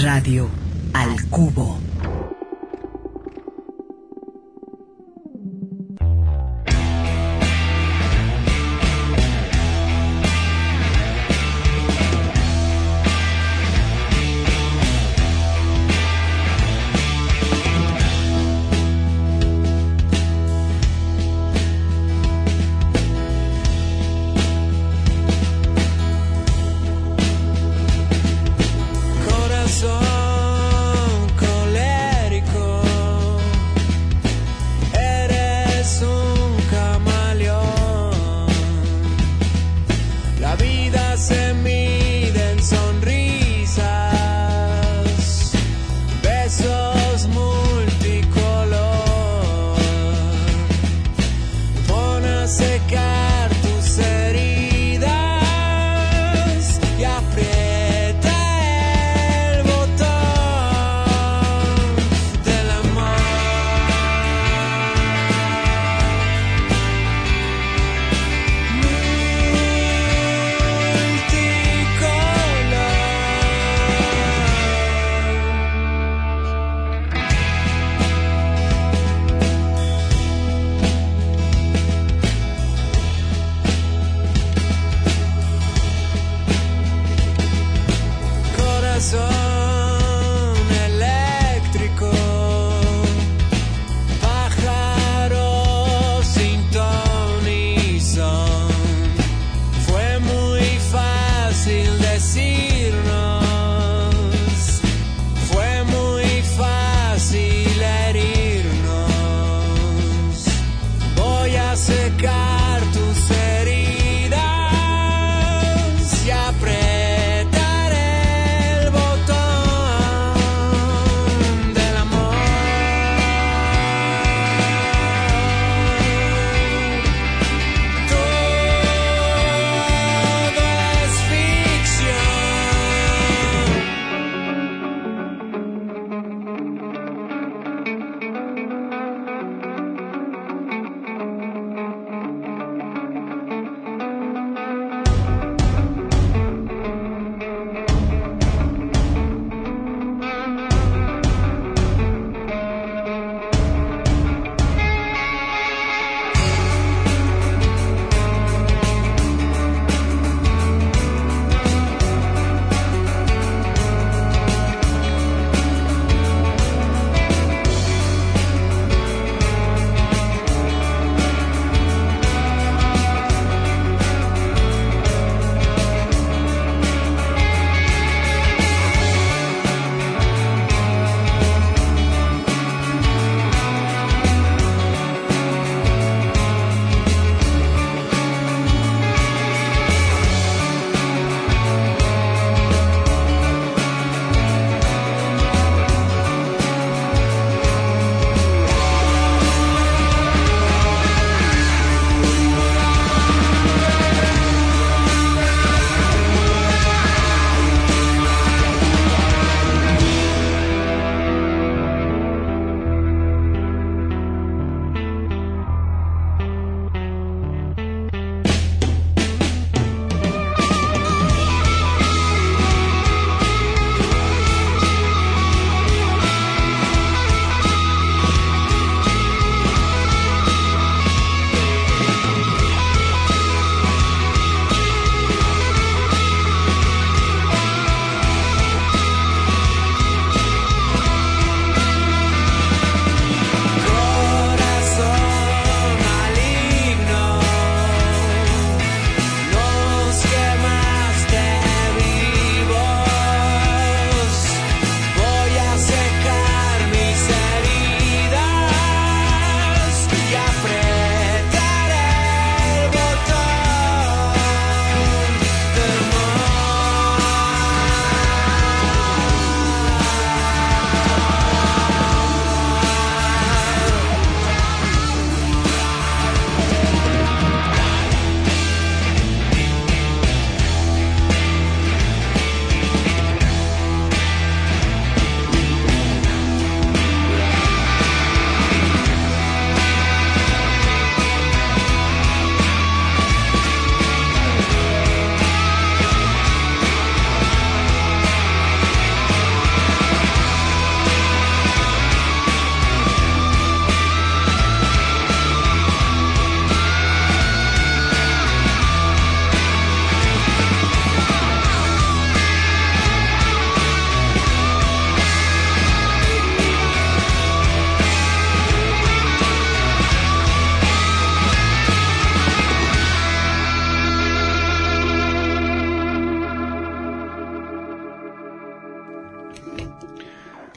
Radio al Cubo.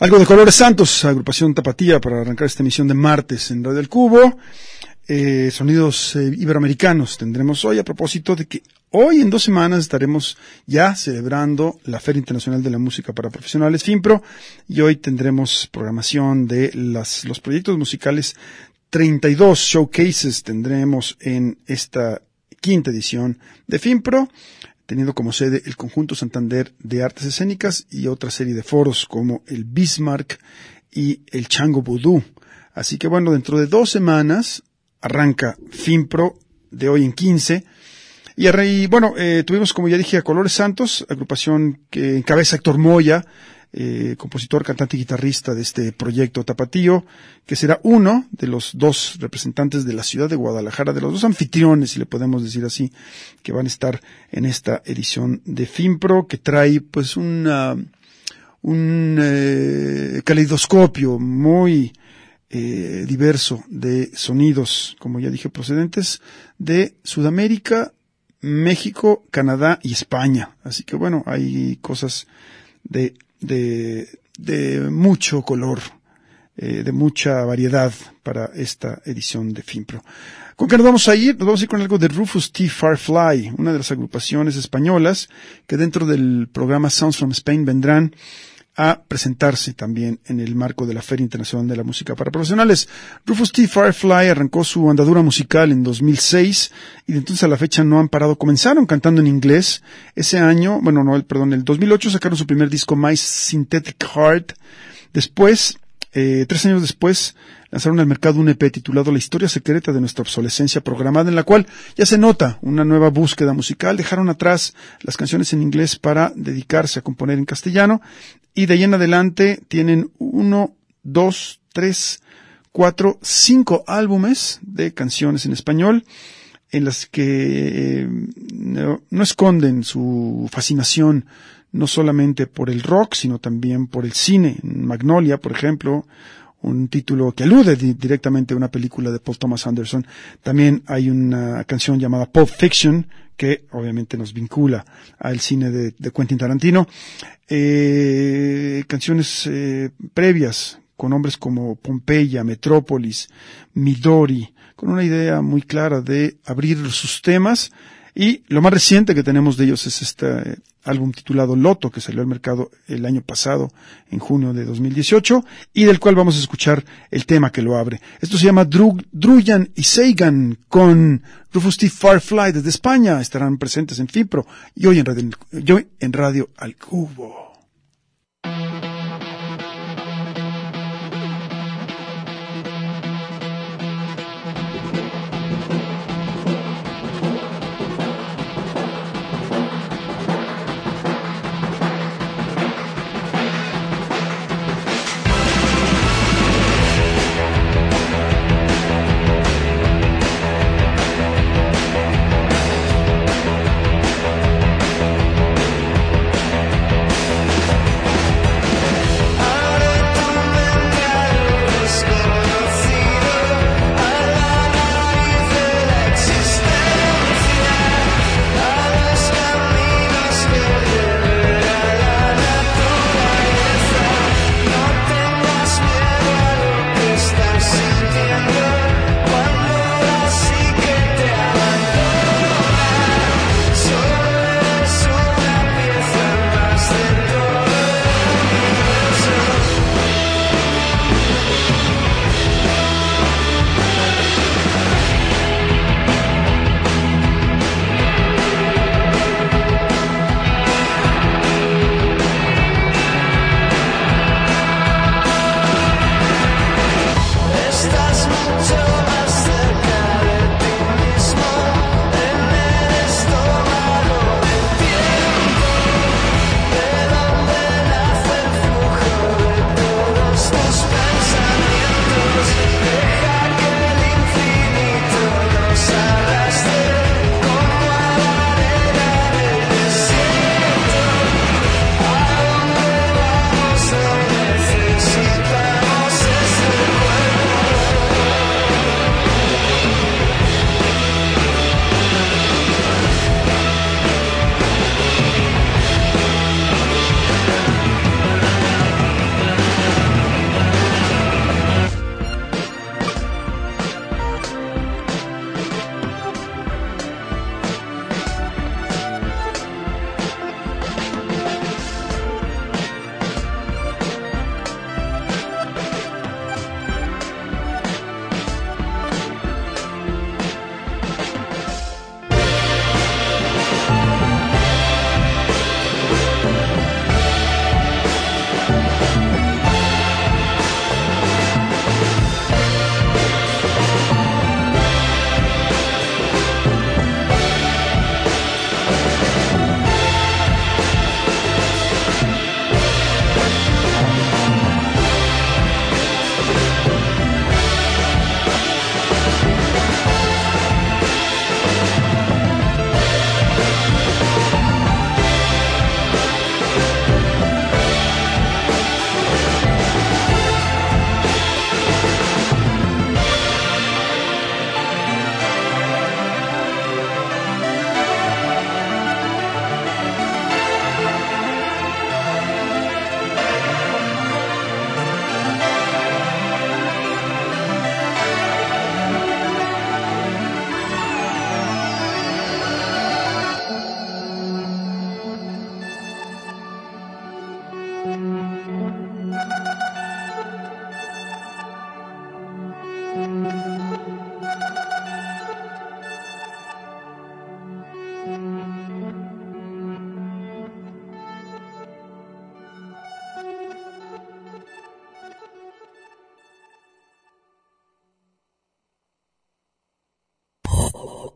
Algo de Colores Santos, agrupación tapatía para arrancar esta emisión de martes en Radio El Cubo. Sonidos iberoamericanos tendremos hoy, a propósito de que hoy en 2 semanas estaremos ya celebrando la Feria Internacional de la Música para Profesionales, FIMPRO, y hoy tendremos programación de los proyectos musicales. 32 showcases tendremos en esta 5ª edición de FIMPRO, teniendo como sede el Conjunto Santander de Artes Escénicas y otra serie de foros como el Bismarck y el Chango Vudú. Así que bueno, dentro de 2 semanas arranca FIMPRO de hoy en 15. Y bueno, tuvimos, como ya dije, a Colores Santos, agrupación que encabeza Héctor Moya, compositor, cantante y guitarrista de este proyecto tapatío, que será uno de los 2 representantes de la ciudad de Guadalajara, de los 2 anfitriones, si le podemos decir así, que van a estar en esta edición de FIMPRO, que trae pues un caleidoscopio muy diverso de sonidos, como ya dije, procedentes de Sudamérica, México, Canadá y España. Así que bueno, hay cosas de mucho color, de mucha variedad para esta edición de FIMPRO. ¿Con qué nos vamos a ir? Nos vamos a ir con algo de Rufus T. Firefly, una de las agrupaciones españolas que dentro del programa Sounds from Spain vendrán a presentarse también en el marco de la Feria Internacional de la Música para Profesionales. Rufus T. Firefly arrancó su andadura musical en 2006 y de entonces a la fecha no han parado. Comenzaron cantando en inglés. Ese año, el 2008 sacaron su primer disco, My Synthetic Heart. Después, 3 años después, lanzaron al mercado un EP titulado La historia secreta de nuestra obsolescencia programada, en la cual ya se nota una nueva búsqueda musical. Dejaron atrás las canciones en inglés para dedicarse a componer en castellano, y de ahí en adelante tienen 1, 2, 3, 4, 5 álbumes de canciones en español, en las que no esconden su fascinación no solamente por el rock, sino también por el cine. Magnolia, por ejemplo, un título que alude directamente a una película de Paul Thomas Anderson. También hay una canción llamada Pulp Fiction, que obviamente nos vincula al cine de Quentin Tarantino. Canciones previas con nombres como Pompeya, Metrópolis, Midori, con una idea muy clara de abrir sus temas. Y lo más reciente que tenemos de ellos es este álbum titulado Loto, que salió al mercado el año pasado, en junio de 2018, y del cual vamos a escuchar el tema que lo abre. Esto se llama Druyan y Seigan, con Rufus T. Firefly desde España. Estarán presentes en FIMPRO y hoy en Radio Al Cubo.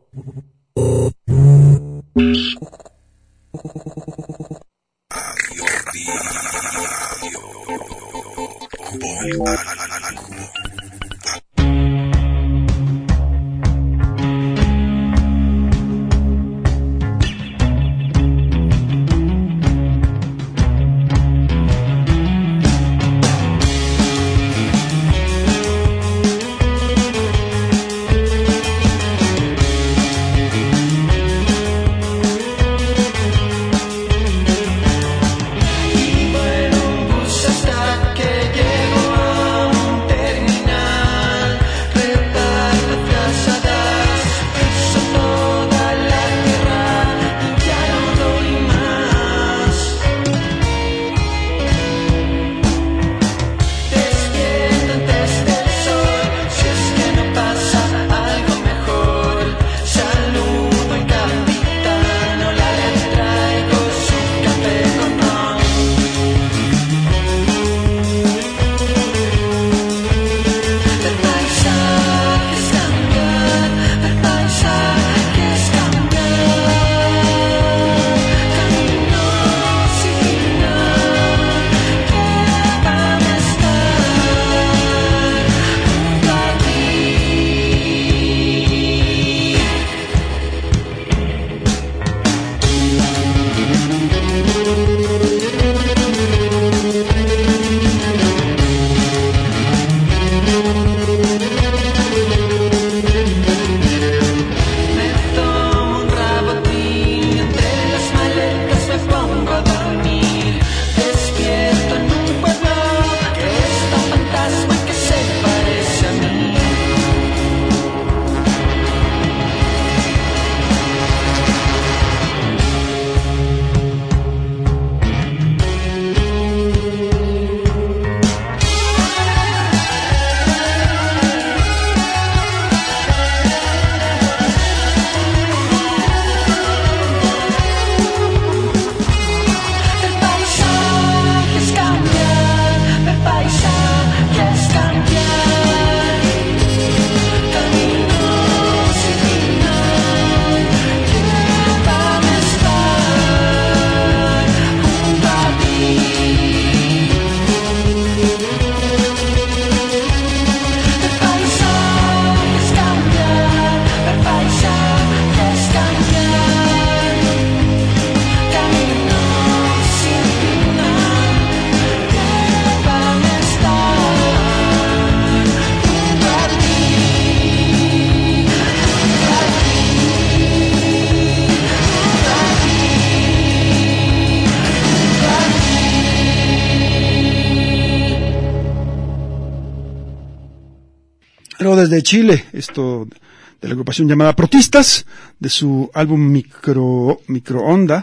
Luego desde Chile, esto de la agrupación llamada Protistas, de su álbum Microonda,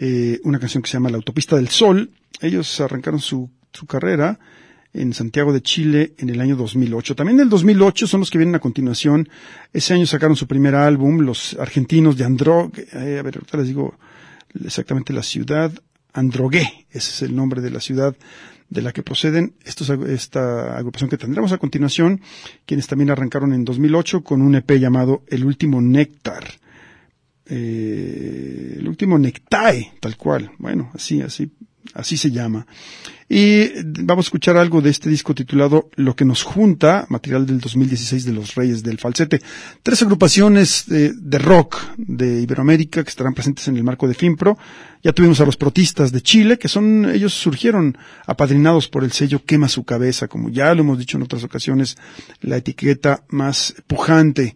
una canción que se llama La Autopista del Sol. Ellos arrancaron su carrera en Santiago de Chile en el año 2008. También del 2008 son los que vienen a continuación. Ese año sacaron su primer álbum, los argentinos de Androgué. A ver, ahorita les digo exactamente la ciudad. Androgué, ese es el nombre de la ciudad de la que proceden. Esta agrupación que tendremos a continuación, quienes también arrancaron en 2008 con un EP llamado El Último Néctar. El Último Nectae, tal cual. Bueno, así se llama. Y vamos a escuchar algo de este disco titulado Lo que nos junta, material del 2016 de Los Reyes del Falsete. 3 agrupaciones de rock de Iberoamérica que estarán presentes en el marco de FIMPRO. Ya tuvimos a los Protistas de Chile, que ellos surgieron apadrinados por el sello Quema Su Cabeza, como ya lo hemos dicho en otras ocasiones, la etiqueta más pujante,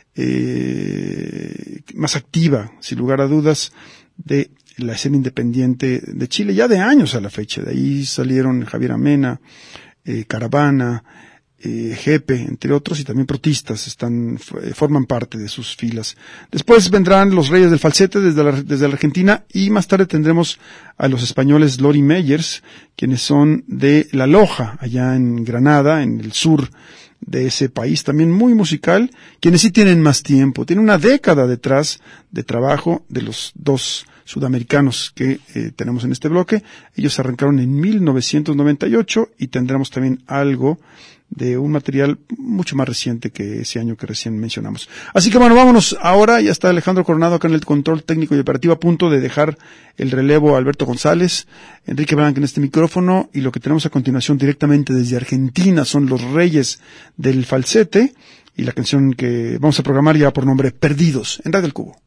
más activa, sin lugar a dudas, de la escena independiente de Chile, ya de años a la fecha. De ahí salieron Javier Amena, Caravana, Jepe, entre otros, y también Protistas forman parte de sus filas. Después vendrán los Reyes del Falsete desde la Argentina, y más tarde tendremos a los españoles Lori Meyers, quienes son de La Loja, allá en Granada, en el sur de ese país, también muy musical, quienes sí tienen más tiempo, tienen una década detrás de trabajo de los dos sudamericanos que tenemos en este bloque. Ellos arrancaron en 1998 y tendremos también algo de un material mucho más reciente que ese año que recién mencionamos. Así que bueno, vámonos ahora. Ya está Alejandro Coronado acá en el control técnico y operativo, a punto de dejar el relevo a Alberto González, Enrique Blanc en este micrófono, y lo que tenemos a continuación directamente desde Argentina son los Reyes del Falsete y la canción que vamos a programar ya por nombre Perdidos en Radio El Cubo.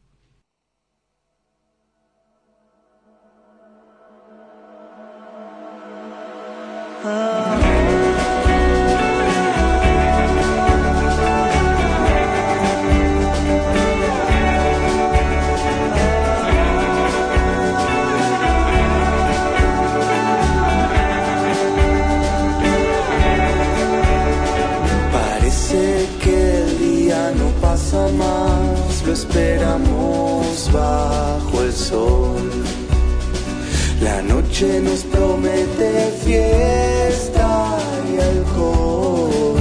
Lo esperamos bajo el sol. La noche nos promete fiesta y alcohol.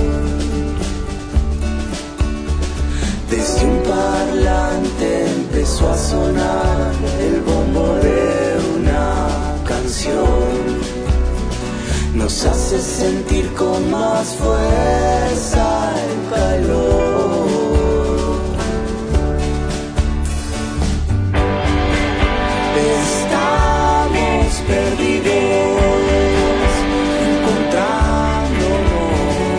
Desde un parlante empezó a sonar el bombo de una canción. Nos hace sentir con más fuerza el calor. Estamos perdidos, encontrándonos.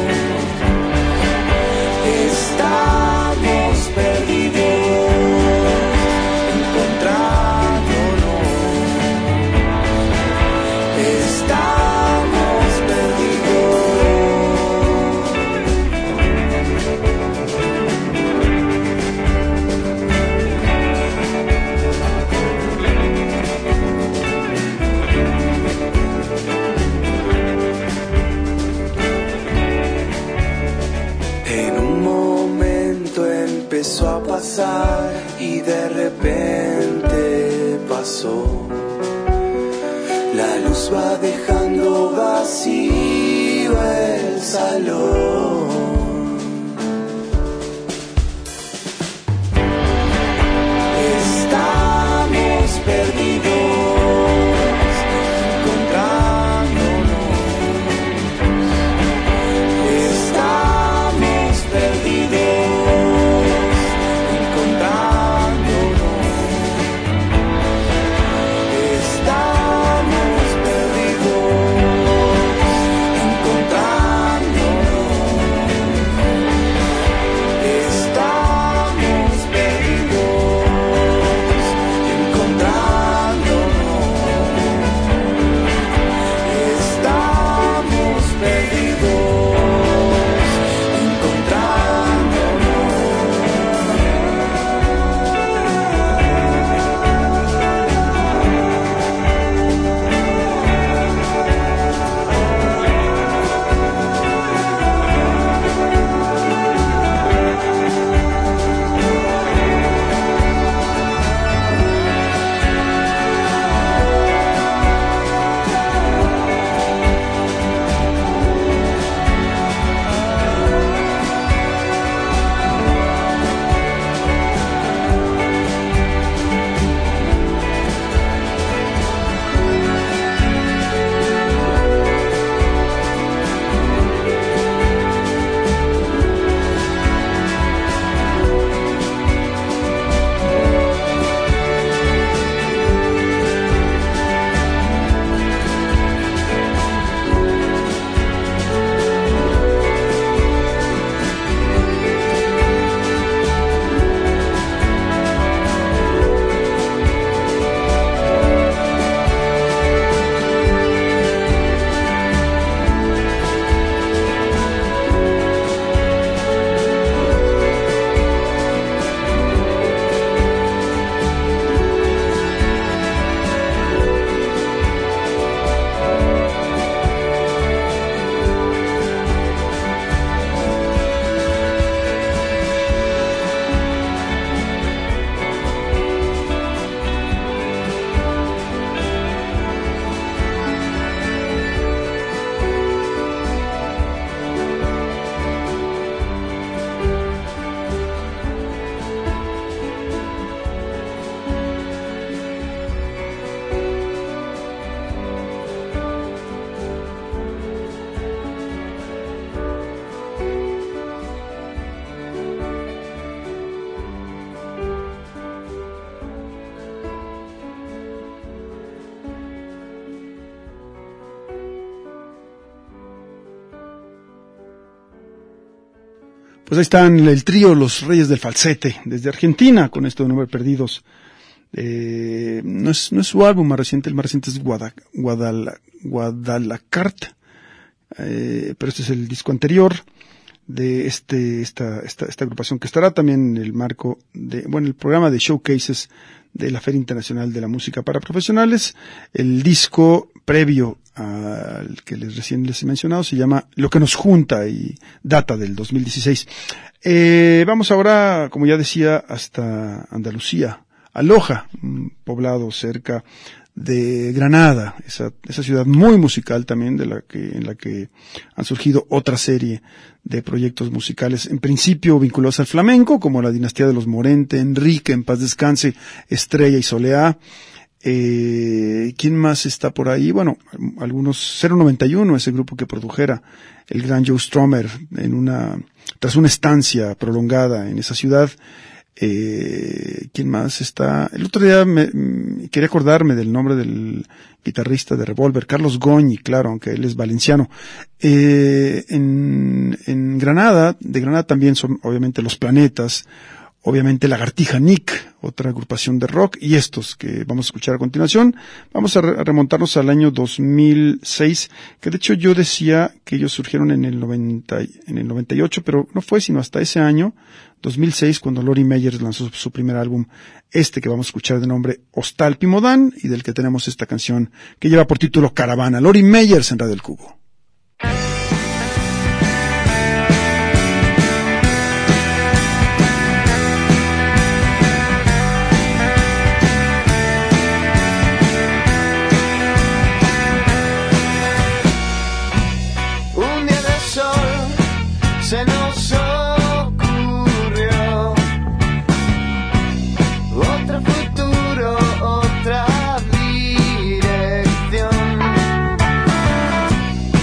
Estamos perdidos, encontrándonos. Estamos perdidos. Empezó a pasar y de repente pasó. La luz va dejando vacío el salón. Estamos perdidos, encontrándonos. Estamos perdidos. Estamos perdidos, encontrándonos. Pues ahí están el trío Los Reyes del Falsete, desde Argentina, con esto de Nombre Perdidos. No es su álbum más reciente, el más reciente es Guadalacart, pero este es el disco anterior de esta agrupación, que estará también en el marco el programa de showcases de la Feria Internacional de la Música para Profesionales. El disco previo al que recién les he mencionado se llama Lo que nos junta y data del 2016. Vamos ahora, como ya decía, hasta Andalucía, a Loja, un poblado cerca de Granada, esa ciudad muy musical también, en la que han surgido otra serie de proyectos musicales, en principio vinculados al flamenco, como la dinastía de los Morente, Enrique, en paz descanse, Estrella y Soleá. ¿Quién más está por ahí? Bueno, algunos, 091, ese grupo que produjera el gran Joe Strummer tras una estancia prolongada en esa ciudad. ¿Quién más está? El otro día quería acordarme del nombre del guitarrista de Revolver, Carlos Goñi, claro, aunque él es valenciano. En Granada, de Granada también son obviamente Los Planetas, obviamente Lagartija Nick, otra agrupación de rock, y estos que vamos a escuchar a continuación. Vamos a remontarnos al año 2006, que de hecho yo decía que ellos surgieron en el 98, pero no fue sino hasta ese año, 2006, cuando Lori Meyers lanzó su primer álbum, que vamos a escuchar de nombre Hostal Pimodán, y del que tenemos esta canción que lleva por título Caravana. Lori Meyers en Radio El Cubo. Se nos ocurrió otro futuro, otra dirección.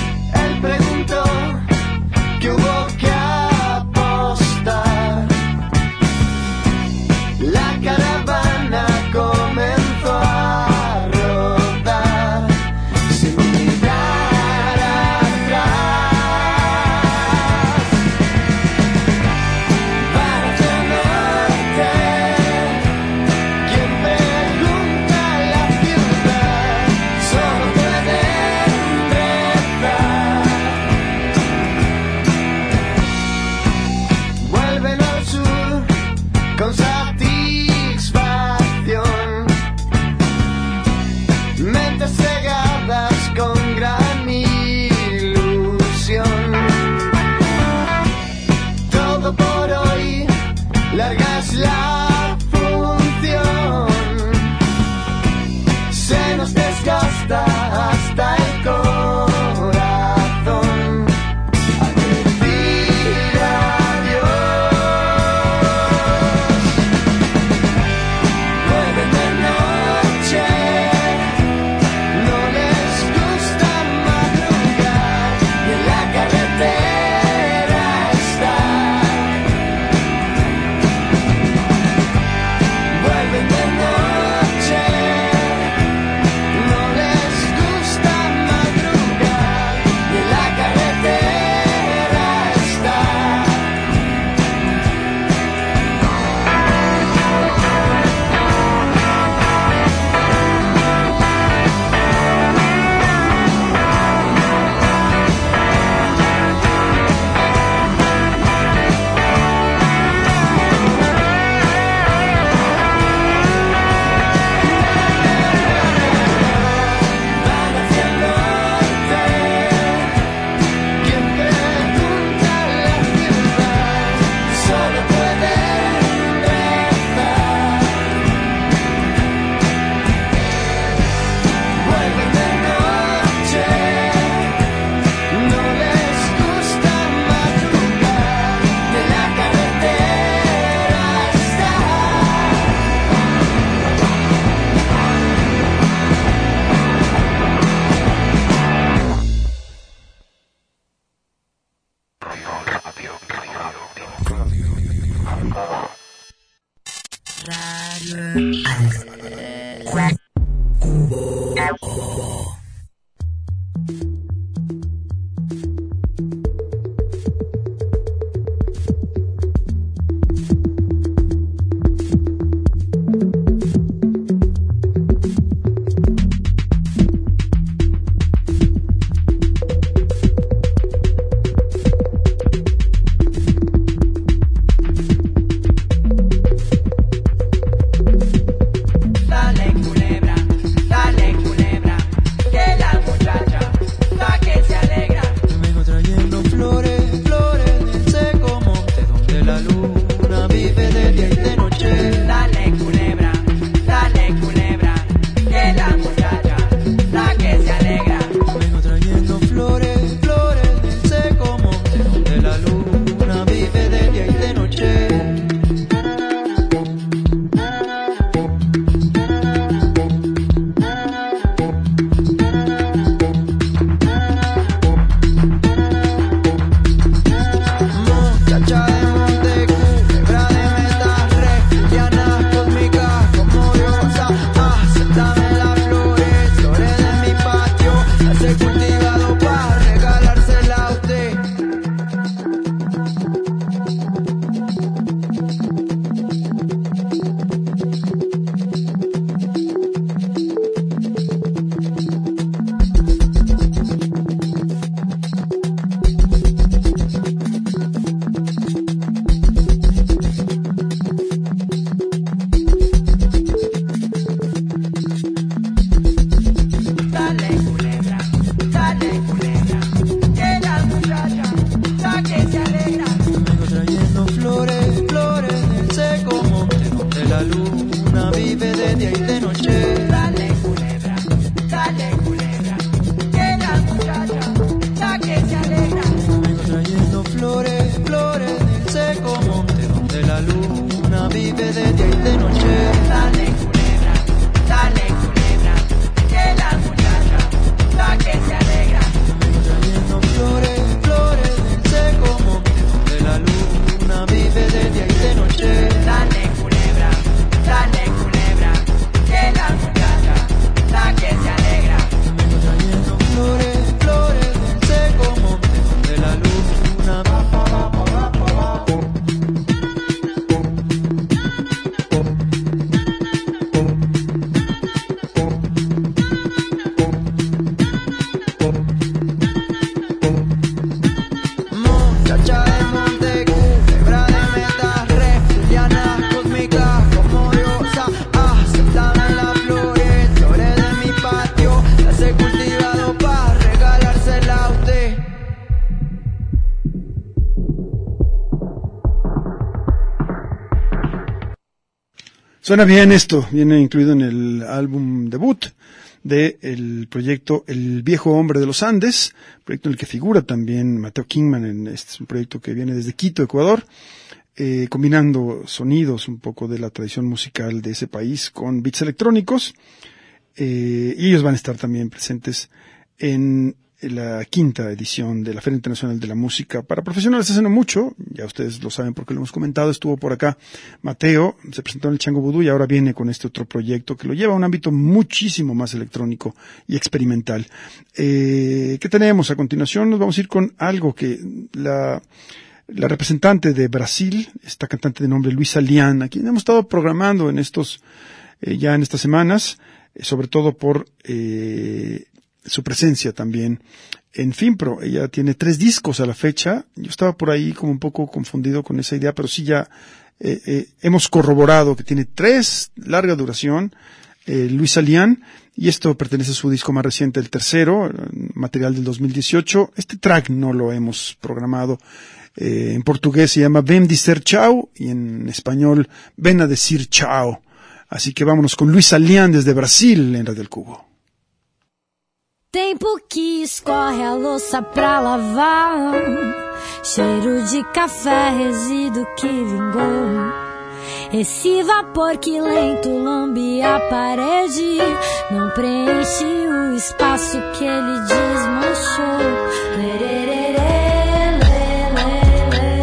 Suena bien esto, viene incluido en el álbum debut del proyecto El Viejo Hombre de los Andes, proyecto en el que figura también Mateo Kingman. Este es un proyecto que viene desde Quito, Ecuador, combinando sonidos un poco de la tradición musical de ese país con beats electrónicos, y ellos van a estar también presentes en la 5ª edición de la Feria Internacional de la Música para Profesionales. Hace no mucho, ya ustedes lo saben porque lo hemos comentado, estuvo por acá Mateo, se presentó en el Chango Vudú y ahora viene con este otro proyecto que lo lleva a un ámbito muchísimo más electrónico y experimental. ¿Qué tenemos a continuación? Nos vamos a ir con algo que la representante de Brasil, esta cantante de nombre Luisa Lian, a quien hemos estado programando en ya en estas semanas, sobre todo por su presencia también en Finpro. Ella tiene 3 discos a la fecha. Yo estaba por ahí como un poco confundido con esa idea, pero sí ya hemos corroborado que tiene 3 larga duración, Luisa Lian, y esto pertenece a su disco más reciente, el tercero, material del 2018. Este track no lo hemos programado. En portugués se llama Vem dizer chao y en español Ven a decir chao. Así que vámonos con Luisa Lian desde Brasil en Radio El Cubo. Tempo que escorre a louça pra lavar, cheiro de café, resíduo que vingou. Esse vapor que lento lambe a parede, não preenche o espaço que ele desmanchou. Lererê, lê, lê, lê.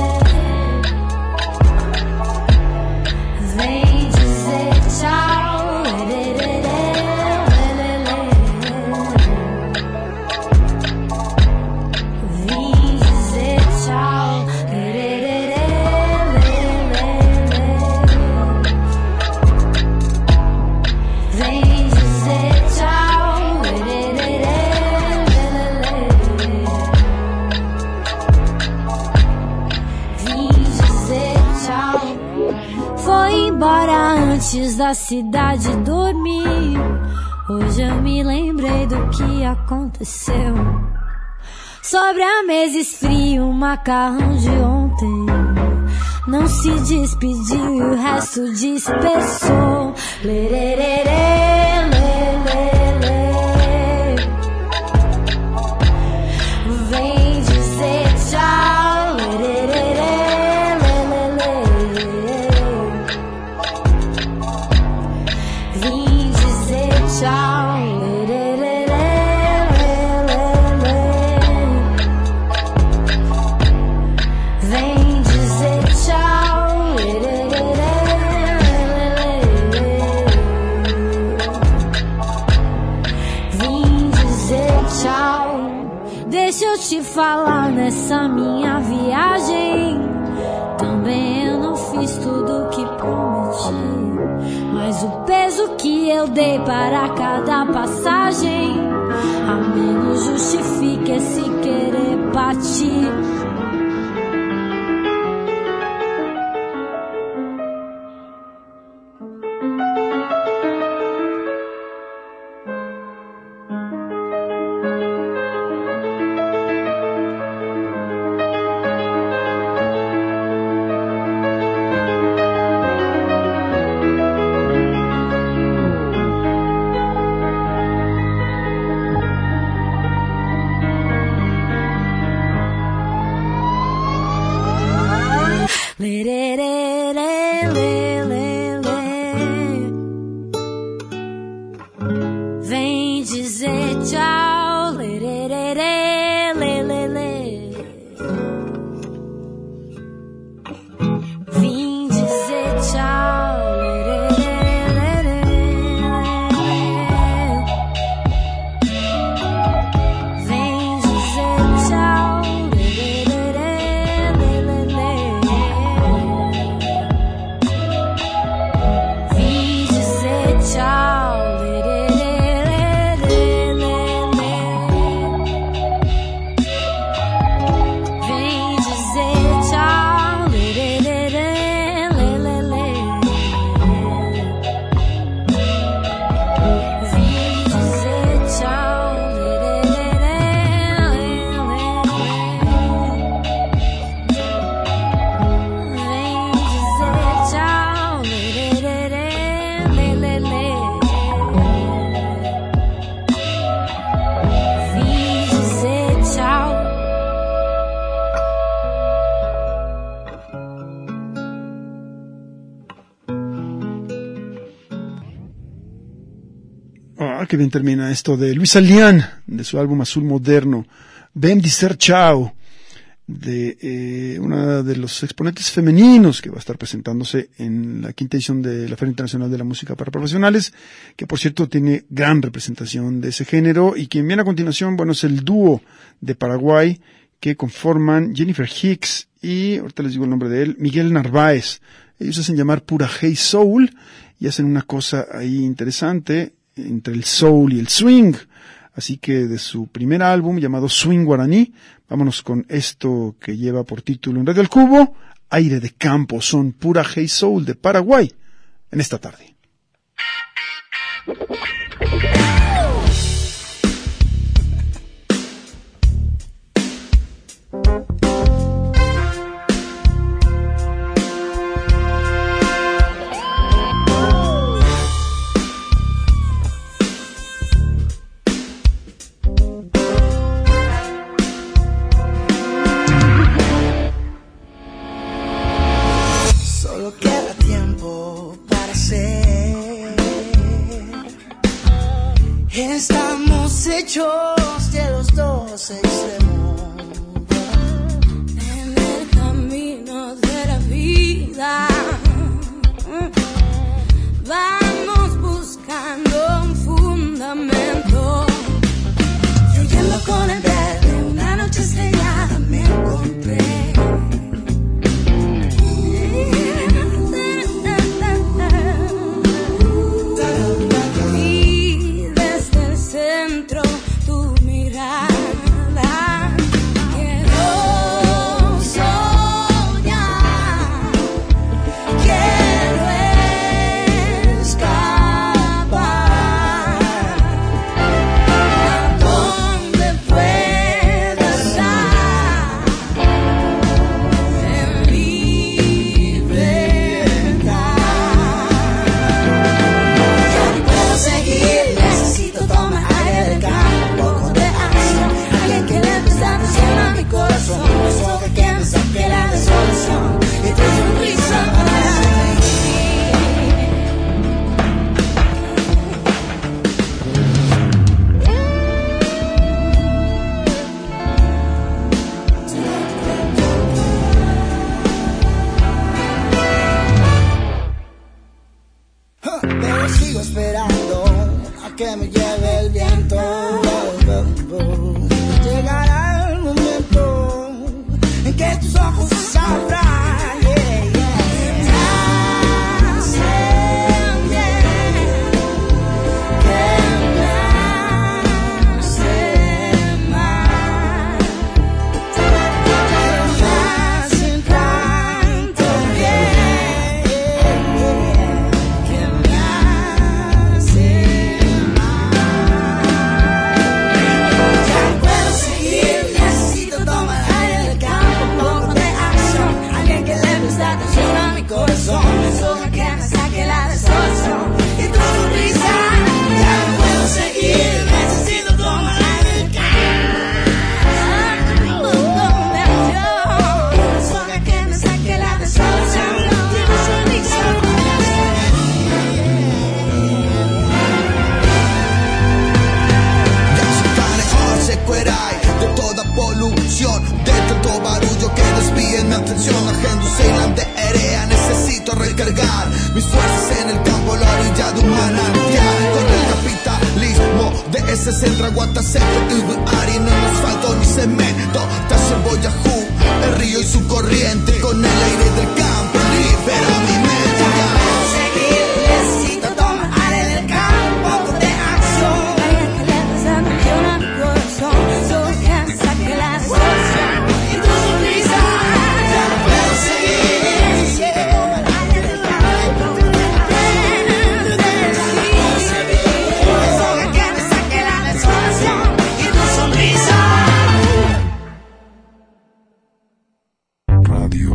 Vem dizer tchau. Lererê, lê, lê, lê. Vem dizer tchau. Lererê, lê, lê, lê. Vem dizer tchau. Lererê, lê, lê, lê. Vim dizer tchau. Foi embora antes da cidade dormir. Hoje eu me lembrei do que aconteceu. Sobre a mesa esfria o macarrão de ontem. Não se despediu e o resto dispersou. Lererê, lê, lê, lê. Vem dizer tchau. Lererê, lê, lê, lê. Vim dizer tchau. Lererê, lê, lê, lê. Vem dizer tchau. Lererê, lê, lê. Vim dizer tchau. Deixa eu te falar nessa minha viagem. Também eu não fiz tudo o que prometi, mas o peso que eu dei para cada passagem a menos justifica esse querer partir. qué bien termina esto de Luisa Lian, de su álbum Azul Moderno. Bem dizer ciao, de una de los exponentes femeninos que va a estar presentándose en la quinta edición de la Feria Internacional de la Música para Profesionales, que por cierto tiene gran representación de ese género, y quien viene a continuación, bueno, es el dúo de Paraguay que conforman Jennifer Hicks y, ahorita les digo el nombre de él, Miguel Narváez. Ellos hacen llamar pura Hey Soul y hacen una cosa ahí interesante entre el soul y el swing. Así que de su primer álbum llamado Swing Guaraní, vámonos con esto que lleva por título en Radio El Cubo, Aire de Campo. Son pura Hey Soul de Paraguay en esta tarde. Estamos hechos de los dos extremos en el camino de la vida. Vamos buscando un fundamento. Fluyendo con el verde, una noche estrellada me encontré. Tu mirada quiero soñar, quiero escapar a donde pueda estar en libertad. Ya no puedo seguir, necesito tomar eso que me saque la desolación y tu sonrisa para pero sigo esperando a que me lleve el viento. Llegará el momento en que tus ojos se abran, yeah, yeah. Me hacen bien, que me hacen mal, me hacen tanto bien, que me hacen mal. Ya no puedo seguir, necesito tomar aire del campo, un poco de acción, alguien que le preste atención a mi corazón, eso que me saque la desolación y tu sonrisa. Ya no puedo seguir, necesito tomar aire del campo, un poco de acción, eso que me saque la desolación y tu sonrisa. De toda polución, de tanto barullo que desvíe mi atención. Agendo Ceylan de Erea, necesito recargar mis fuerzas en el campo, la orilla de un manantial. Con el capitalismo de ese centro, Guataseco y Buari, no nos faltó ni cemento. Tasevoyajú, el río y su corriente, con el aire del campo libera mi mente. Necesito tomar aire del campo de acción, alguien que le preste atención a mi corazón, eso que me saque la desolación y tu sonrisa. Ya no puedo seguir, necesito tomar aire del campo de acción, eso que me saque la desolación y tu sonrisa. Radio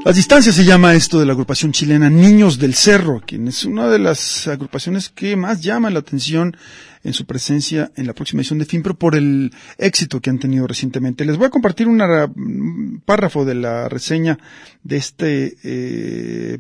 Las distancias se llama esto de la agrupación chilena Niños del Cerro, quien es una de las agrupaciones que más llama la atención en su presencia en la próxima edición de FIMPRO por el éxito que han tenido recientemente. Les voy a compartir un párrafo de la reseña de este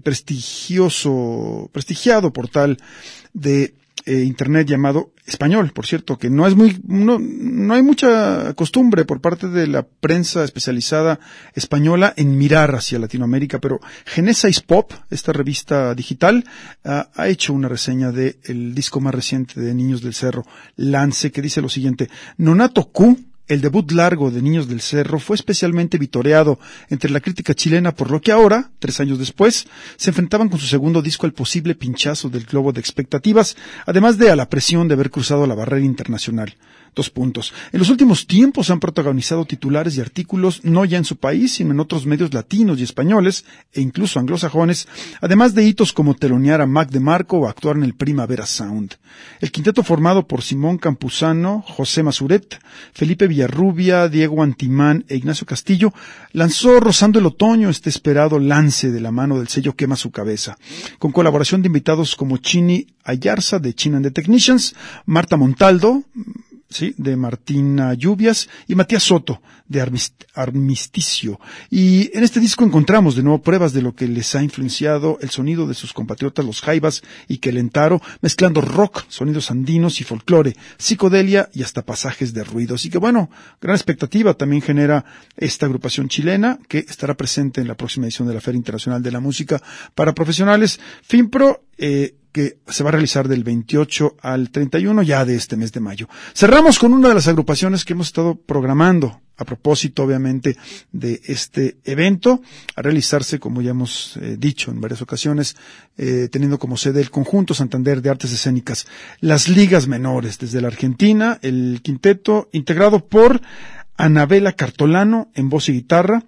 prestigiado portal de internet llamado Español, por cierto, que no hay mucha costumbre por parte de la prensa especializada española en mirar hacia Latinoamérica, pero Genesis Pop, esta revista digital, ha hecho una reseña del disco más reciente de Niños del Cerro, Lance, que dice lo siguiente: Nonato Q, el debut largo de Niños del Cerro, fue especialmente vitoreado entre la crítica chilena, por lo que ahora, 3 años después, se enfrentaban con su segundo disco al posible pinchazo del globo de expectativas, además de a la presión de haber cruzado la barrera internacional. 2 puntos. En los últimos tiempos han protagonizado titulares y artículos no ya en su país, sino en otros medios latinos y españoles, e incluso anglosajones, además de hitos como telonear a Mac DeMarco o actuar en el Primavera Sound. El quinteto, formado por Simón Campuzano, José Masuret, Felipe Villarrubia, Diego Antimán e Ignacio Castillo, lanzó rozando el otoño este esperado Lance de la mano del sello Quema Su Cabeza, con colaboración de invitados como Chini Ayarza de Chin and the Technicians, Marta Montaldo, de Martina Lluvias, y Matías Soto de Armisticio. Y en este disco encontramos de nuevo pruebas de lo que les ha influenciado el sonido de sus compatriotas los Jaivas y Quelentaro, mezclando rock, sonidos andinos y folclore, psicodelia y hasta pasajes de ruido. Así que bueno, gran expectativa también genera esta agrupación chilena, que estará presente en la próxima edición de la Feria Internacional de la Música para Profesionales, FIMPRO, que se va a realizar del 28 al 31 ya de este mes de mayo. Cerramos con una de las agrupaciones que hemos estado programando a propósito, obviamente, de este evento, a realizarse, como ya hemos dicho en varias ocasiones, teniendo como sede el Conjunto Santander de Artes Escénicas, Las Ligas Menores, desde la Argentina, el quinteto integrado por Anabela Cartolano en voz y guitarra,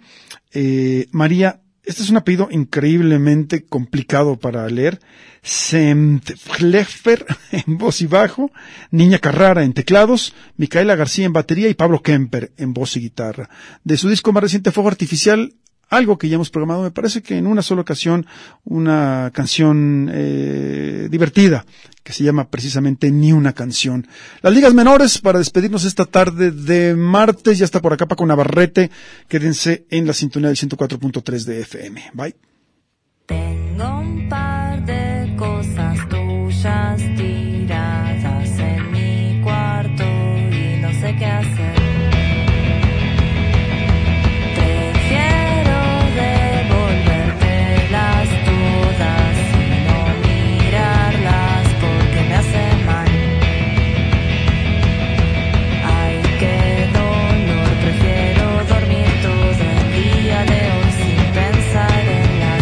María, este es un apellido increíblemente complicado para leer, Semtflefer en voz y bajo, Niña Carrara en teclados, Micaela García en batería y Pablo Kemper en voz y guitarra. De su disco más reciente, Fuego Artificial, algo que ya hemos programado, me parece que en una sola ocasión, una canción divertida, que se llama precisamente Ni una canción. Las Ligas Menores, para despedirnos esta tarde de martes, ya está por acá Paco Navarrete. Quédense en la sintonía del 104.3 de FM. Bye. Tengo un par de cosas tuyas tiradas en mi cuarto y no sé qué hacer. Prefiero dormir todo el día de hoy sin pensar en la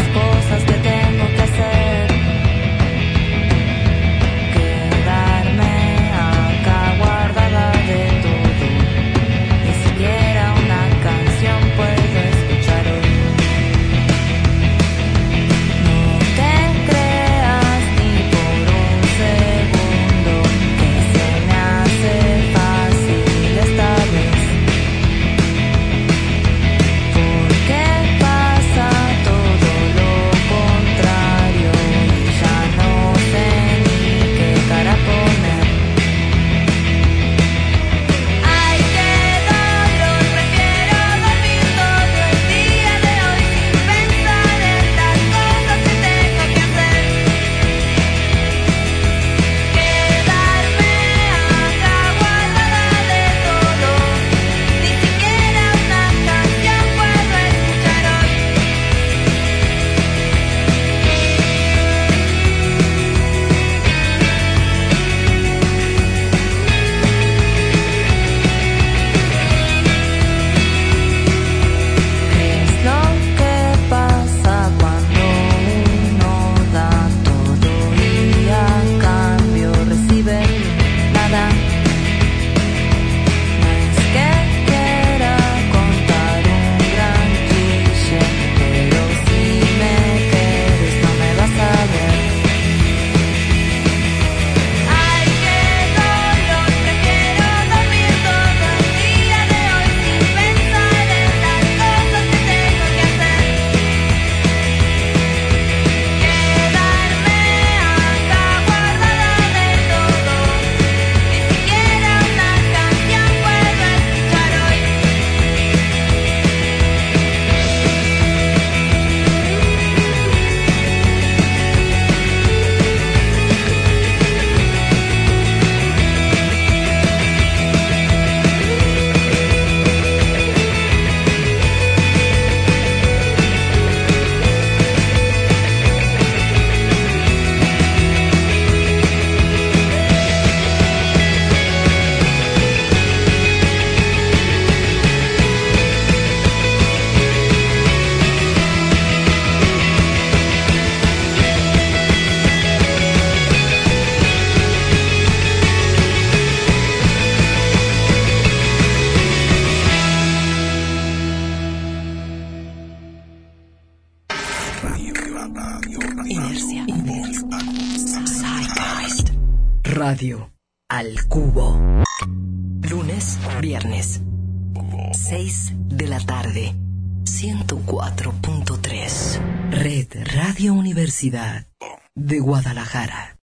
Radio al Cubo. Lunes, viernes, 6 de la tarde. 104.3. Red Radio Universidad de Guadalajara.